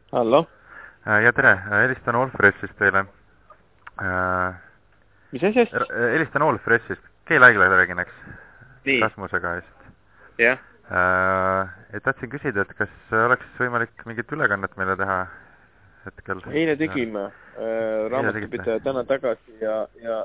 Hallo? Ja tere, helistan Allfreshist teile. Mis asjast? Helistan Allfreshist, keelehaigla räägin, eks? Nii, Rasmusega just. jah. Et tahtsin küsida, et kas oleks võimalik mingit ülekannet meile teha hetkel? Eile tegime Eile tegite? raamatupidaja täna tagasi ja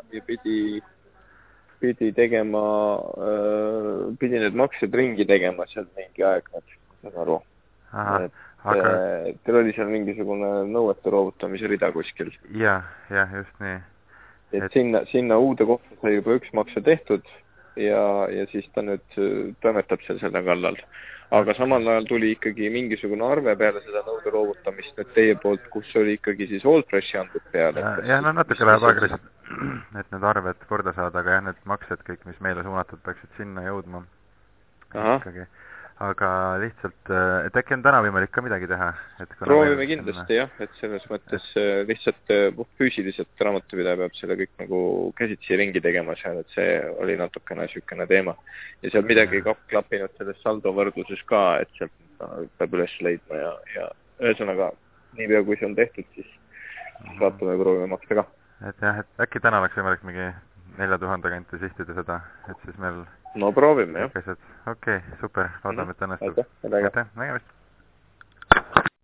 pidi tegema, pidi need maksed ringi tegema seal mingi aeg, ma saan aru. Aha, Et aga... teil oli seal mingisugune nõuete roovutamise rida kuskil. jah, just nii. Et sinna uude kohta sai juba üks makse tehtud ja siis ta nüüd toimetab selle kallal. Aga samal ajal tuli ikkagi mingisugune arve peale seda nõude loovutamist nüüd teie poolt, kus oli ikkagi siis Allfreshi andnud peale. Jah, no natuke läheb aeglaselt, et need arved korda saada, aga jah, need maksed kõik, mis meile suunatud, peaksid sinna jõudma. Ikkagi. Aga lihtsalt, et äkki on täna võimalik ka midagi teha? Proovime kindlasti jah, et selles mõttes lihtsalt füüsiliselt raamatupidaja peab selle kõik nagu käsitsi ringi tegema seal, et see oli natukene sükene teema. Ja seal midagi ei klappinud selles saldo võrdluses ka, et sealt peab üles leidma ja ühesõnaga, niipea kui see on tehtud, siis vaatame proovime maksta ka. Et jah, et äkki täna oleks võimalik mingi 4000 kanti sihtida seda, et siis meil... No proovime, jah. Okei, super, loodame, et õnnestub. Aitäh, nägemist.